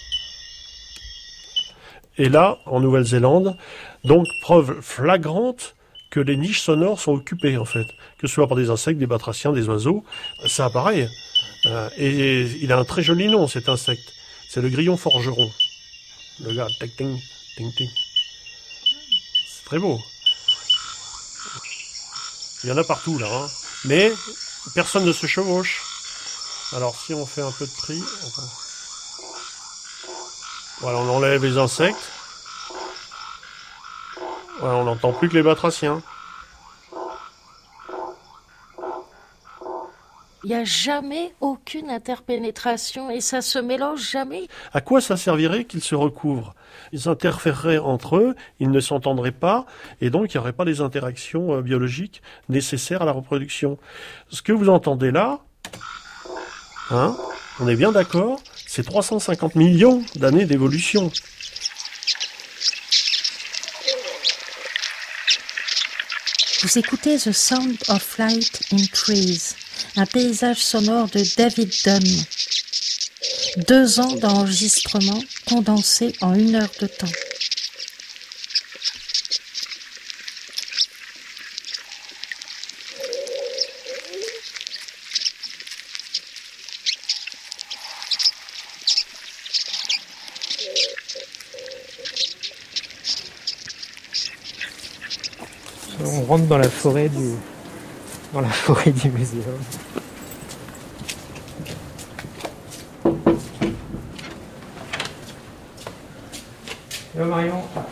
Et là, en Nouvelle-Zélande. Donc, preuve flagrante que les niches sonores sont occupées, en fait. Que ce soit par des insectes, des batraciens, des oiseaux. Ça apparaît. Et il a un très joli nom, cet insecte. C'est le grillon forgeron. Le gars, ting, ting, ting. C'est très beau. Il y en a partout, là. Mais personne ne se chevauche. Alors, si on fait un peu de tri... Voilà, on enlève les insectes. Voilà, on n'entend plus que les batraciens. Il n'y a jamais aucune interpénétration et ça se mélange jamais. À quoi ça servirait qu'ils se recouvrent ? Ils interféreraient entre eux, ils ne s'entendraient pas, et donc il n'y aurait pas les interactions biologiques nécessaires à la reproduction. Ce que vous entendez là, on est bien d'accord, c'est 350 millions d'années d'évolution. Vous écoutez The Sound of Flight in Trees, un paysage sonore de David Dunn. 2 ans d'enregistrement condensés en 1 heure de temps. On rentre dans la forêt du muséum. Hello Marion.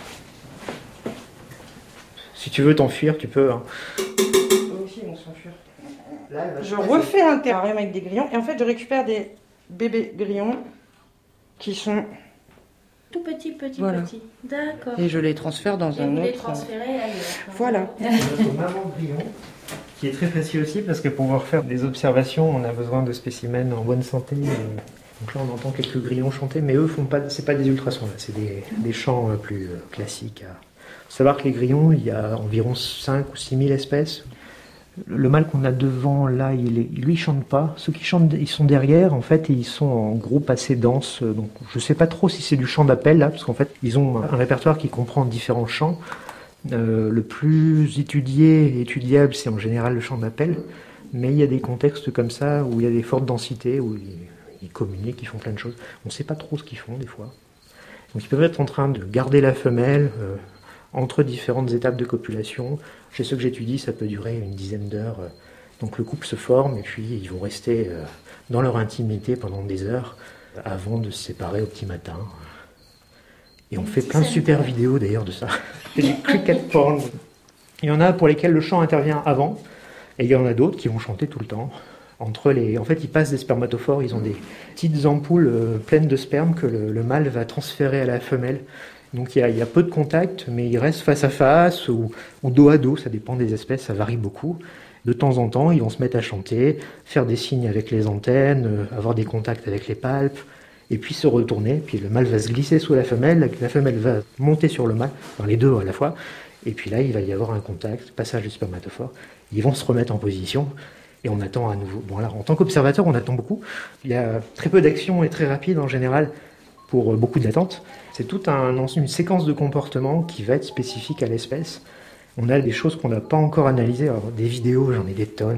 Si tu veux t'enfuir, tu peux. Hein. Eux aussi ils vont s'enfuir. Je refais un terrarium avec des grillons et en fait je récupère des bébés grillons qui sont Tout petit. D'accord. et je les transfère dans un Vous les autre. transférez ailleurs. Voilà. Notre maman grillon, qui est très précieux aussi parce que pour pouvoir faire des observations, on a besoin de spécimens en bonne santé. Donc là, on entend quelques grillons chanter, mais eux font pas. C'est pas des ultrasons là, c'est des chants plus classiques. Il faut savoir que les grillons, il y a environ 5 ou 6 000 espèces. Le mâle qu'on a devant là, lui, il chante pas. Ceux qui chantent, ils sont derrière, en fait, et ils sont en groupe assez dense. Donc, je sais pas trop si c'est du chant d'appel là, parce qu'en fait, ils ont un répertoire qui comprend différents chants. Le plus étudié et étudiable, c'est en général le chant d'appel. Mais il y a des contextes comme ça où il y a des fortes densités, où ils communiquent, ils font plein de choses. On sait pas trop ce qu'ils font des fois. Donc, ils peuvent être en train de garder la femelle entre différentes étapes de copulation. Chez ceux que j'étudie, ça peut durer une dizaine d'heures. Donc le couple se forme et puis ils vont rester dans leur intimité pendant des heures avant de se séparer au petit matin. Et on fait plein de super vidéos d'ailleurs de ça. C'est du cricket porn. Il y en a pour lesquels le chant intervient avant et il y en a d'autres qui vont chanter tout le temps. En fait, ils passent des spermatophores, ils ont des petites ampoules pleines de sperme que le mâle va transférer à la femelle. Donc il y a peu de contact, mais ils restent face à face ou dos à dos, ça dépend des espèces, ça varie beaucoup. De temps en temps, ils vont se mettre à chanter, faire des signes avec les antennes, avoir des contacts avec les palpes, et puis se retourner, puis le mâle va se glisser sous la femelle va monter sur le mâle, enfin les deux à la fois, et puis là il va y avoir un contact, passage du spermatophore, ils vont se remettre en position, et on attend à nouveau. Bon alors en tant qu'observateur, on attend beaucoup, il y a très peu d'action et très rapide en général, pour beaucoup d'attentes. C'est toute une séquence de comportements qui va être spécifique à l'espèce. On a des choses qu'on n'a pas encore analysées. Alors, des vidéos, j'en ai des tonnes.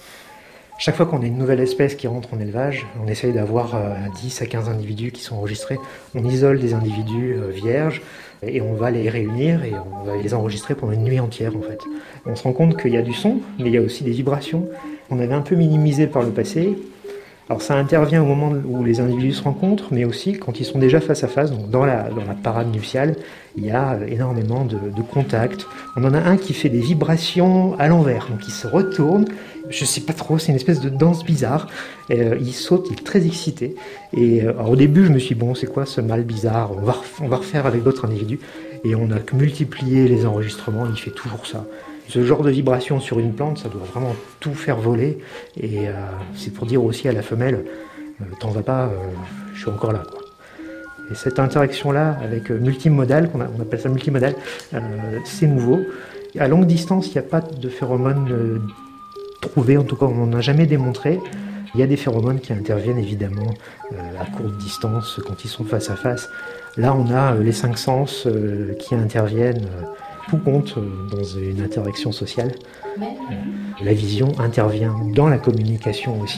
Chaque fois qu'on a une nouvelle espèce qui rentre en élevage, on essaye d'avoir 10 à 15 individus qui sont enregistrés. On isole des individus vierges et on va les réunir et on va les enregistrer pendant une nuit entière en fait. On se rend compte qu'il y a du son, mais il y a aussi des vibrations. On avait un peu minimisé par le passé. Alors ça intervient au moment où les individus se rencontrent, mais aussi quand ils sont déjà face à face, donc dans la parade nuptiale, il y a énormément de contacts. On en a un qui fait des vibrations à l'envers, donc il se retourne, je sais pas trop, c'est une espèce de danse bizarre, il saute, il est très excité, et alors au début je me suis dit, bon c'est quoi ce mâle bizarre, on va refaire avec d'autres individus, et on a multiplié les enregistrements, il fait toujours ça. Ce genre de vibration sur une plante, ça doit vraiment tout faire voler. Et c'est pour dire aussi à la femelle, t'en vas pas, je suis encore là. Quoi. Et cette interaction-là avec multimodal, on appelle ça multimodal, c'est nouveau. À longue distance, il n'y a pas de phéromones trouvés, en tout cas on n'en a jamais démontré. Il y a des phéromones qui interviennent évidemment à courte distance quand ils sont face à face. Là, on a les 5 sens qui interviennent. Tout compte dans une interaction sociale. La vision intervient dans la communication aussi.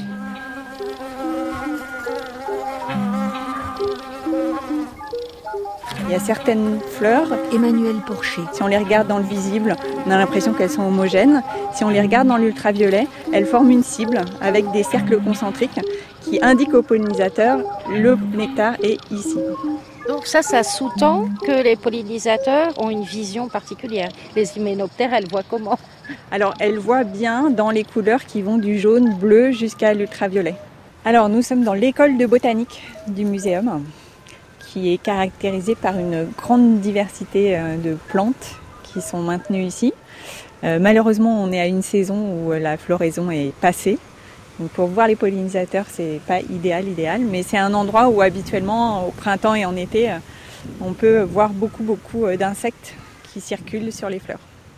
Il y a certaines fleurs, Emmanuel Porcher. Si on les regarde dans le visible, on a l'impression qu'elles sont homogènes. Si on les regarde dans l'ultraviolet, elles forment une cible avec des cercles concentriques qui indiquent aux pollinisateurs le nectar est ici. Donc ça sous-tend que les pollinisateurs ont une vision particulière. Les hyménoptères, elles voient comment? Alors, elles voient bien dans les couleurs qui vont du jaune, bleu jusqu'à l'ultraviolet. Alors, nous sommes dans l'école de botanique du muséum, qui est caractérisée par une grande diversité de plantes qui sont maintenues ici. Malheureusement, on est à une saison où la floraison est passée. Donc pour voir les pollinisateurs, c'est pas idéal, mais c'est un endroit où habituellement, au printemps et en été, on peut voir beaucoup d'insectes qui circulent sur les fleurs.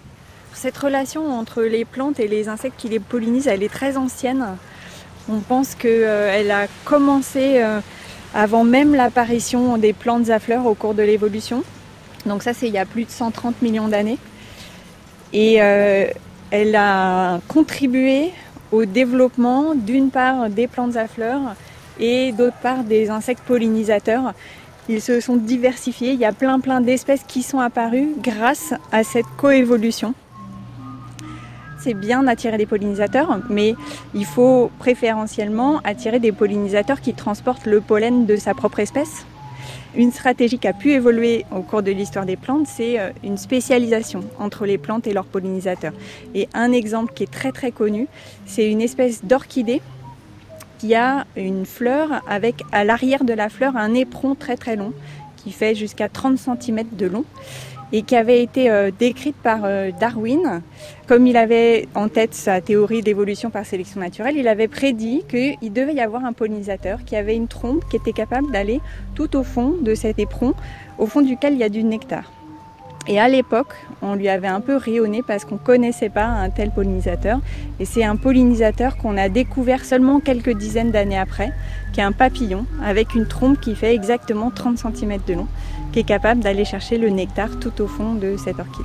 Cette relation entre les plantes et les insectes qui les pollinisent, elle est très ancienne. On pense qu'elle a commencé avant même l'apparition des plantes à fleurs au cours de l'évolution. Donc ça, c'est il y a plus de 130 millions d'années. Et elle a contribué au développement d'une part des plantes à fleurs et d'autre part des insectes pollinisateurs. Ils se sont diversifiés, il y a plein d'espèces qui sont apparues grâce à cette coévolution. C'est bien d'attirer des pollinisateurs, mais il faut préférentiellement attirer des pollinisateurs qui transportent le pollen de sa propre espèce. Une stratégie qui a pu évoluer au cours de l'histoire des plantes, c'est une spécialisation entre les plantes et leurs pollinisateurs. Et un exemple qui est très connu, c'est une espèce d'orchidée qui a une fleur avec à l'arrière de la fleur un éperon très long qui fait jusqu'à 30 cm de long et qui avait été décrite par Darwin. Comme il avait en tête sa théorie d'évolution par sélection naturelle, il avait prédit qu'il devait y avoir un pollinisateur qui avait une trompe qui était capable d'aller tout au fond de cet éperon, au fond duquel il y a du nectar. Et à l'époque, on lui avait un peu ri au nez parce qu'on ne connaissait pas un tel pollinisateur. Et c'est un pollinisateur qu'on a découvert seulement quelques dizaines d'années après, qui est un papillon avec une trompe qui fait exactement 30 cm de long, qui est capable d'aller chercher le nectar tout au fond de cette orchidée.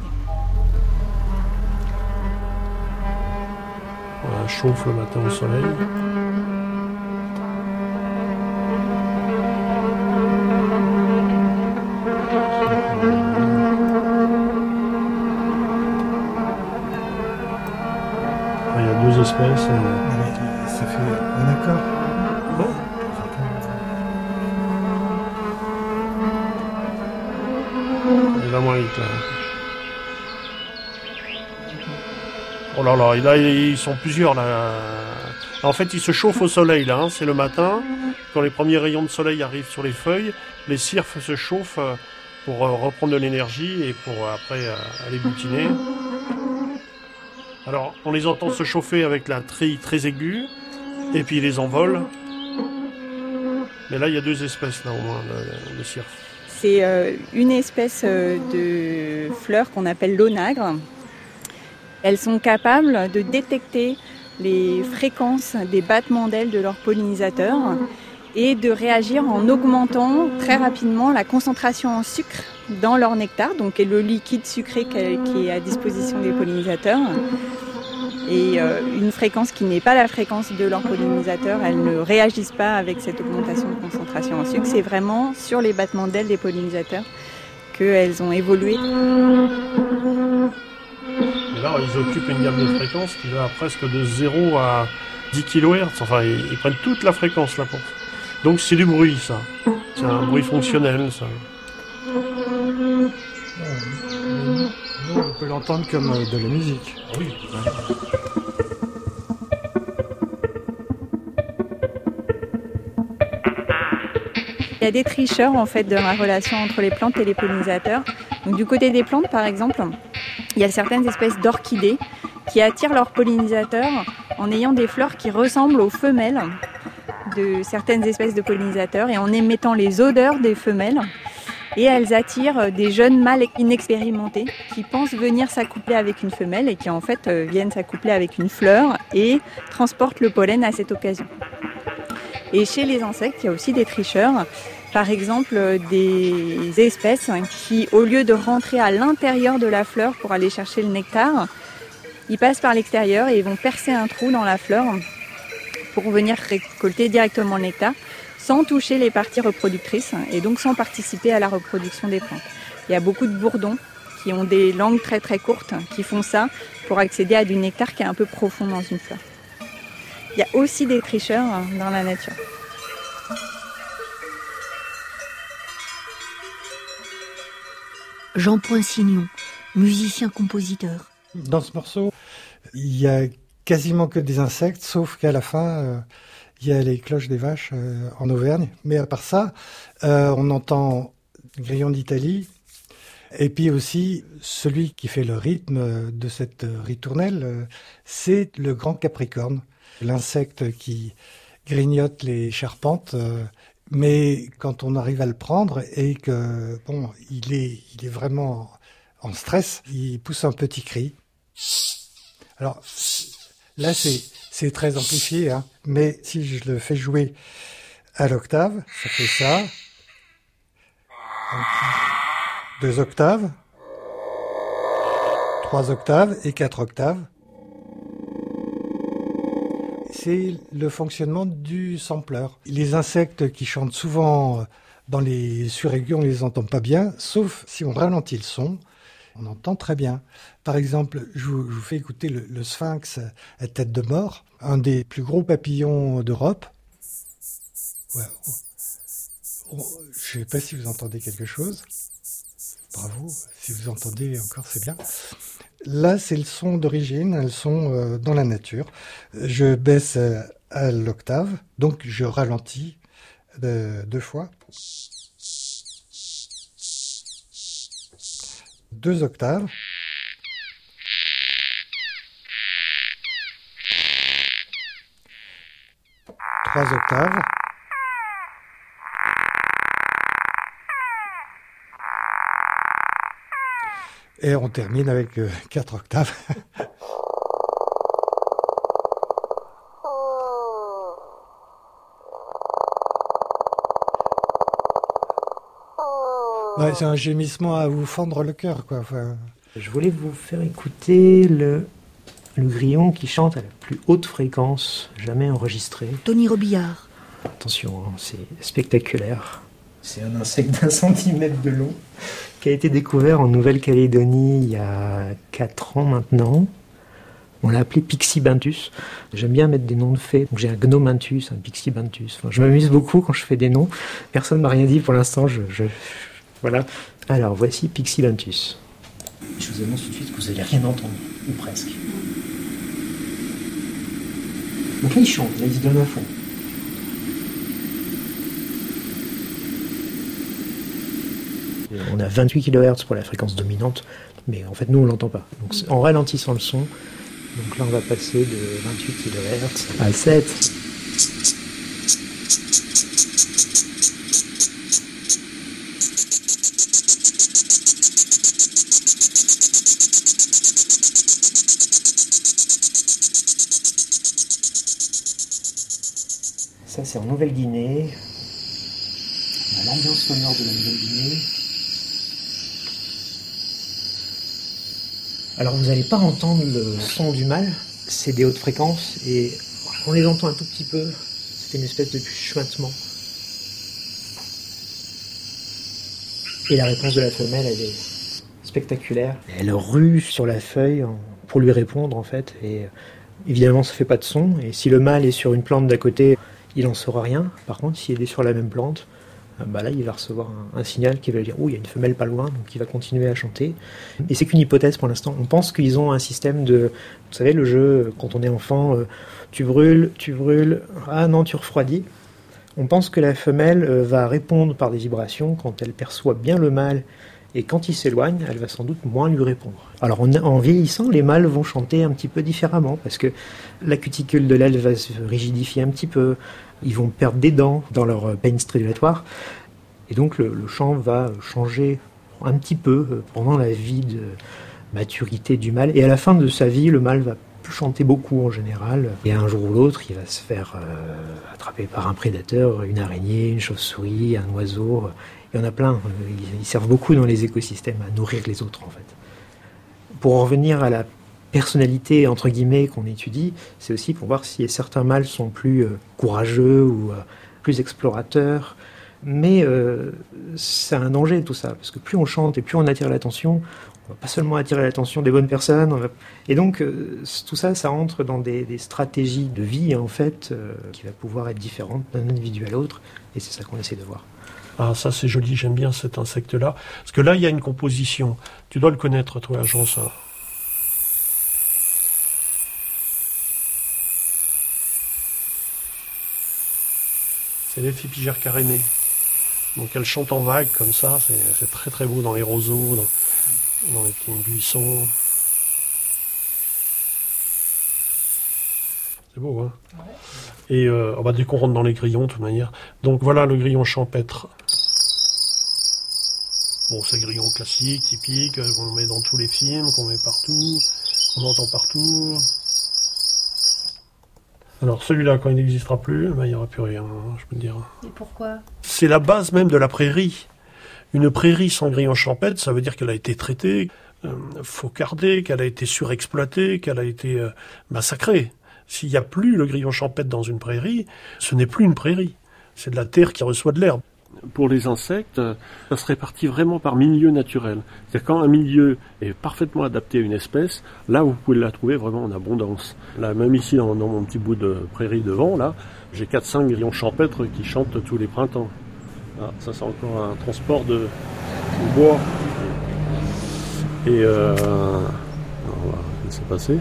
On chauffe le matin au soleil. Il y a deux espèces. Ça fait un accord. Ouais. Il va moins vite là. Oh là là, là ils sont plusieurs là. En fait, ils se chauffent au soleil là, hein. C'est le matin. Quand les premiers rayons de soleil arrivent sur les feuilles, les cirfes se chauffent pour reprendre de l'énergie et pour après aller butiner. Alors, on les entend se chauffer avec la trille très aiguë, et puis ils les envolent. Mais là, il y a deux espèces, là, au moins, de cirfes. C'est une espèce de fleur qu'on appelle l'onagre. Elles sont capables de détecter les fréquences des battements d'ailes de leurs pollinisateurs et de réagir en augmentant très rapidement la concentration en sucre dans leur nectar, donc le liquide sucré qui est à disposition des pollinisateurs. Et une fréquence qui n'est pas la fréquence de leur pollinisateur, elles ne réagissent pas avec cette augmentation de concentration en sucre. C'est vraiment sur les battements d'ailes des pollinisateurs qu'elles ont évolué. Et là, ils occupent une gamme de fréquences qui va presque de 0 à 10 kHz. Enfin, ils prennent toute la fréquence là pour. Donc c'est du bruit, ça. C'est un bruit fonctionnel, ça. Nous, on peut l'entendre comme de la musique. Oui. Il y a des tricheurs en fait dans la relation entre les plantes et les pollinisateurs. Donc du côté des plantes, par exemple, il y a certaines espèces d'orchidées qui attirent leurs pollinisateurs en ayant des fleurs qui ressemblent aux femelles de certaines espèces de pollinisateurs et en émettant les odeurs des femelles. Et elles attirent des jeunes mâles inexpérimentés qui pensent venir s'accoupler avec une femelle et qui en fait viennent s'accoupler avec une fleur et transportent le pollen à cette occasion. Et chez les insectes, il y a aussi des tricheurs. Par exemple, des espèces qui, au lieu de rentrer à l'intérieur de la fleur pour aller chercher le nectar, ils passent par l'extérieur et ils vont percer un trou dans la fleur pour venir récolter directement le nectar, sans toucher les parties reproductrices et donc sans participer à la reproduction des plantes. Il y a beaucoup de bourdons qui ont des langues très très courtes qui font ça pour accéder à du nectar qui est un peu profond dans une fleur. Il y a aussi des tricheurs dans la nature. Jean Poinsignon, musicien-compositeur. Dans ce morceau, il y a quasiment que des insectes, sauf qu'à la fin, il y a les cloches des vaches en Auvergne. Mais à part ça, on entend Grillon d'Italie. Et puis aussi, celui qui fait le rythme de cette ritournelle, c'est le grand capricorne, l'insecte qui grignote les charpentes. Mais quand on arrive à le prendre et que il est vraiment en stress, il pousse un petit cri. Alors, là, c'est très amplifié, hein, mais si je le fais jouer à l'octave, ça fait ça. 2 octaves, 3 octaves et 4 octaves. C'est le fonctionnement du sampler. Les insectes qui chantent souvent dans les suraigus, on ne les entend pas bien, sauf si on ralentit le son, on entend très bien. Par exemple, je vous fais écouter le sphinx à tête de mort, un des plus gros papillons d'Europe. Ouais. Je ne sais pas si vous entendez quelque chose. Bravo, si vous entendez encore, c'est bien. Là, c'est le son d'origine, le son dans la nature. Je baisse à l'octave, donc je ralentis 2 fois. 2 octaves. 3 octaves. Et on termine avec 4 octaves. Ouais, c'est un gémissement à vous fendre le cœur, quoi. Enfin... Je voulais vous faire écouter le grillon qui chante à la plus haute fréquence jamais enregistrée. Tony Robillard. Attention, hein, c'est spectaculaire. C'est un insecte d'1 centimètre de long qui a été découvert en Nouvelle-Calédonie il y a 4 ans maintenant. On l'a appelé Pixibinthus. J'aime bien mettre des noms de fées. Donc j'ai un Gnominthus, un Pixibinthus. Enfin, je m'amuse beaucoup quand je fais des noms. Personne ne m'a rien dit pour l'instant. Voilà. Alors voici Pixibinthus. Je vous annonce tout de suite que vous n'allez rien entendre, ou presque. Donc là il chante, là il se donne à fond. On a 28 kHz pour la fréquence dominante, mais en fait nous on l'entend pas. Donc en ralentissant le son, donc là on va passer de 28 kHz à 7. Ça c'est en Nouvelle-Guinée. On a l'ambiance sonore de la Nouvelle-Guinée. Alors vous n'allez pas entendre le son du mâle, c'est des hautes fréquences et on les entend un tout petit peu, c'est une espèce de chuchotement. Et la réponse de la femelle, elle est spectaculaire. Elle rue sur la feuille pour lui répondre en fait, et évidemment ça fait pas de son, et si le mâle est sur une plante d'à côté, il n'en saura rien. Par contre, s'il est sur la même plante, là il va recevoir un signal qui va lui dire « Oh, il y a une femelle pas loin », donc il va continuer à chanter. Et c'est qu'une hypothèse pour l'instant. On pense qu'ils ont un système de... Vous savez, le jeu, quand on est enfant, tu brûles, ah non, tu refroidis. On pense que la femelle va répondre par des vibrations quand elle perçoit bien le mâle, et quand il s'éloigne, elle va sans doute moins lui répondre. Alors en vieillissant, les mâles vont chanter un petit peu différemment, parce que la cuticule de l'aile va se rigidifier un petit peu, ils vont perdre des dents dans leur pénis stridulatoire, et donc le chant va changer un petit peu pendant la vie de maturité du mâle, et à la fin de sa vie, le mâle va plus chanter beaucoup en général, et un jour ou l'autre, il va se faire attraper par un prédateur, une araignée, une chauve-souris, un oiseau. Il y en a plein, ils servent beaucoup dans les écosystèmes à nourrir les autres en fait. Pour en revenir à la personnalité entre guillemets qu'on étudie, c'est aussi pour voir si certains mâles sont plus courageux ou plus explorateurs. Mais c'est un danger tout ça, parce que plus on chante et plus on attire l'attention, on va pas seulement attirer l'attention des bonnes personnes, et donc tout ça, ça entre dans des stratégies de vie en fait, qui va pouvoir être différentes d'un individu à l'autre, et c'est ça qu'on essaie de voir. Ah, ça c'est joli, j'aime bien cet insecte-là. Parce que là, il y a une composition. Tu dois le connaître, toi, Jean, ça. C'est l'Ephipigère carénée. Donc elle chante en vagues comme ça, c'est très très beau dans les roseaux, dans les petits buissons. C'est beau, hein? Ouais. Et dès qu'on rentre dans les grillons, de toute manière. Donc voilà le grillon champêtre. Bon, c'est le grillon classique, typique, qu'on met dans tous les films, qu'on met partout, On entend partout. Alors celui-là, quand il n'existera plus, il n'y aura plus rien, je peux te dire. Et pourquoi ? C'est la base même de la prairie. Une prairie sans grillon champêtre, ça veut dire qu'elle a été traitée, faucardée, qu'elle a été surexploitée, qu'elle a été massacrée. S'il n'y a plus le grillon champêtre dans une prairie, ce n'est plus une prairie. C'est de la terre qui reçoit de l'herbe. Pour les insectes, ça se répartit vraiment par milieu naturel. C'est-à-dire quand un milieu est parfaitement adapté à une espèce, là vous pouvez la trouver vraiment en abondance. Là, même ici dans mon petit bout de prairie devant, là, j'ai 4-5 grillons champêtres qui chantent tous les printemps. Ah, ça c'est encore un transport de bois. Et on va laisser passer.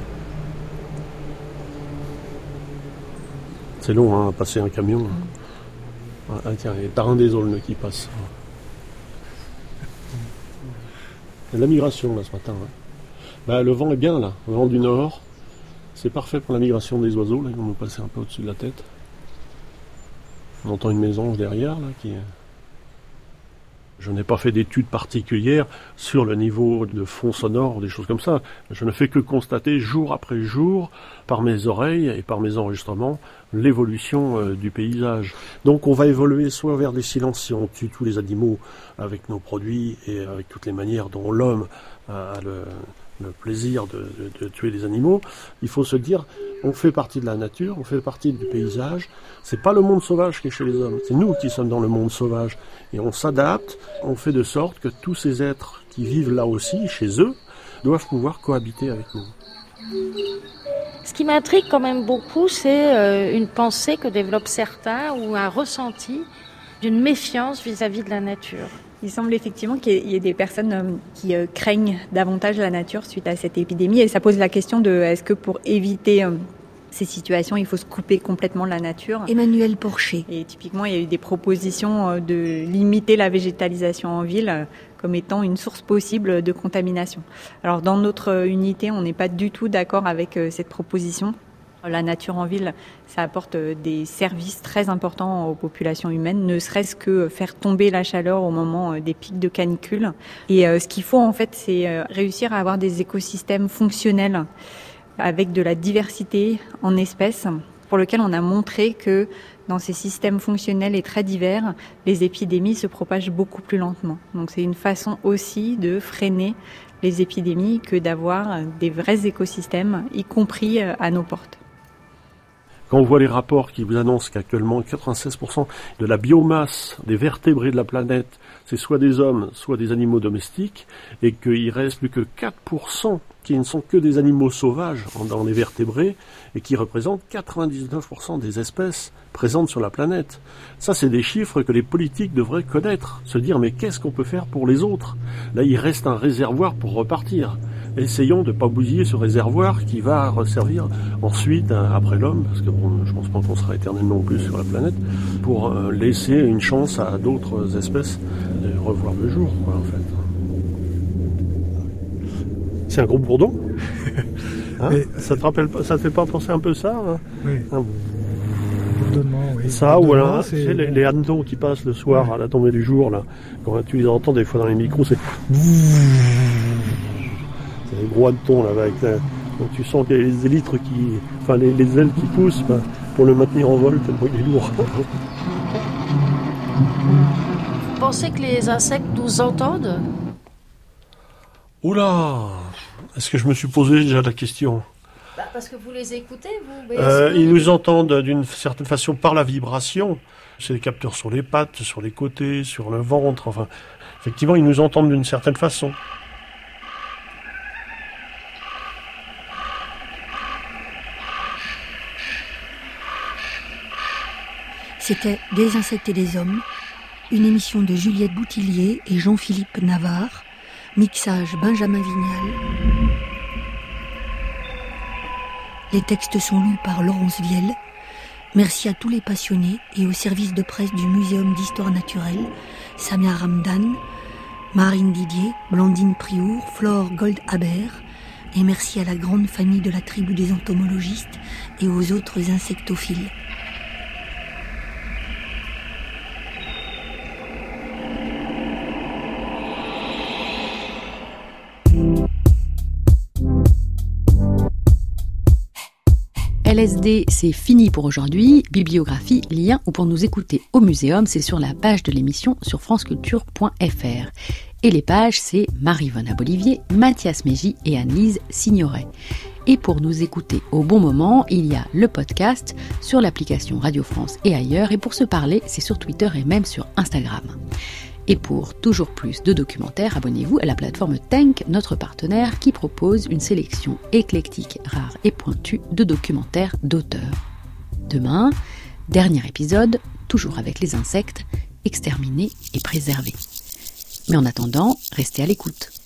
C'est long hein, à passer un camion. Ah tiens, il y a Tarin des Aulnes qui passe. Il y a de la migration là ce matin. Hein. Bah, le vent est bien là, le vent du nord. C'est parfait pour la migration des oiseaux, là, ils vont nous passer un peu au-dessus de la tête. On entend une mésange derrière là qui. Je n'ai pas fait d'études particulières sur le niveau de fond sonore, des choses comme ça. Je ne fais que constater jour après jour, par mes oreilles et par mes enregistrements, l'évolution du paysage. Donc on va évoluer soit vers des silences si on tue tous les animaux avec nos produits et avec toutes les manières dont l'homme a le plaisir de tuer les animaux. Il faut se dire, on fait partie de la nature, on fait partie du paysage. C'est pas le monde sauvage qui est chez les hommes, c'est nous qui sommes dans le monde sauvage. Et on s'adapte, on fait de sorte que tous ces êtres qui vivent là aussi, chez eux, doivent pouvoir cohabiter avec nous. Ce qui m'intrigue quand même beaucoup, c'est une pensée que développent certains ou un ressenti d'une méfiance vis-à-vis de la nature. Il semble effectivement qu'il y ait des personnes qui craignent davantage la nature suite à cette épidémie et ça pose la question de est-ce que pour éviter ces situations, il faut se couper complètement de la nature. Emmanuel Porcher. Et typiquement, il y a eu des propositions de limiter la végétalisation en ville comme étant une source possible de contamination. Alors dans notre unité, on n'est pas du tout d'accord avec cette proposition. La nature en ville, ça apporte des services très importants aux populations humaines, ne serait-ce que faire tomber la chaleur au moment des pics de canicule. Et ce qu'il faut en fait, c'est réussir à avoir des écosystèmes fonctionnels avec de la diversité en espèces, pour lequel on a montré que dans ces systèmes fonctionnels et très divers, les épidémies se propagent beaucoup plus lentement. Donc c'est une façon aussi de freiner les épidémies que d'avoir des vrais écosystèmes, y compris à nos portes. Quand on voit les rapports qui vous annoncent qu'actuellement 96% de la biomasse des vertébrés de la planète, c'est soit des hommes, soit des animaux domestiques, et qu'il reste plus que 4% qui ne sont que des animaux sauvages dans les vertébrés, et qui représentent 99% des espèces présentes sur la planète. Ça, c'est des chiffres que les politiques devraient connaître, se dire mais qu'est-ce qu'on peut faire pour les autres ? Là, il reste un réservoir pour repartir. Essayons de ne pas bousiller ce réservoir qui va resservir ensuite, après l'homme, parce que bon, je pense pas qu'on sera éternellement plus sur la planète, pour laisser une chance à d'autres espèces de revoir le jour, quoi, en fait. C'est un gros bourdon. Hein, ça te rappelle pas, ça te fait pas penser un peu ça hein? Oui. Bourdonnement, oui. Ça, ou alors, tu sais, les hannetons qui passent le soir à la tombée du jour, là, quand tu les entends des fois dans les micros, c'est les gros hannetons, là, avec donc tu sens qu'il y a les élytres qui, enfin, les ailes qui poussent, bah, pour le maintenir en vol, tellement il est lourd. Vous pensez que les insectes nous entendent ? Oula! Est-ce que je me suis posé déjà la question? Parce que vous les écoutez, vous. Ils nous entendent d'une certaine façon par la vibration. C'est des capteurs sur les pattes, sur les côtés, sur le ventre. Enfin, effectivement, ils nous entendent d'une certaine façon. C'était Des insectes et des hommes, une émission de Juliette Boutillier et Jean-Philippe Navarre, mixage Benjamin Vignal. Les textes sont lus par Laurence Vielle. Merci à tous les passionnés et au service de presse du Muséum d'Histoire Naturelle, Samia Ramdan, Marine Didier, Blandine Priour, Flore Gold-Haber, et merci à la grande famille de la tribu des entomologistes et aux autres insectophiles. LSD, c'est fini pour aujourd'hui. Bibliographie, lien ou pour nous écouter au muséum, c'est sur la page de l'émission sur franceculture.fr. Et les pages, c'est Marie-Vonne Abolivier, Mathias Mégy et Anne-Lise Signoret. Et pour nous écouter au bon moment, il y a le podcast sur l'application Radio France et ailleurs. Et pour se parler, c'est sur Twitter et même sur Instagram. Et pour toujours plus de documentaires, abonnez-vous à la plateforme Tank, notre partenaire, qui propose une sélection éclectique, rare et pointue de documentaires d'auteurs. Demain, dernier épisode, toujours avec les insectes, exterminés et préservés. Mais en attendant, restez à l'écoute.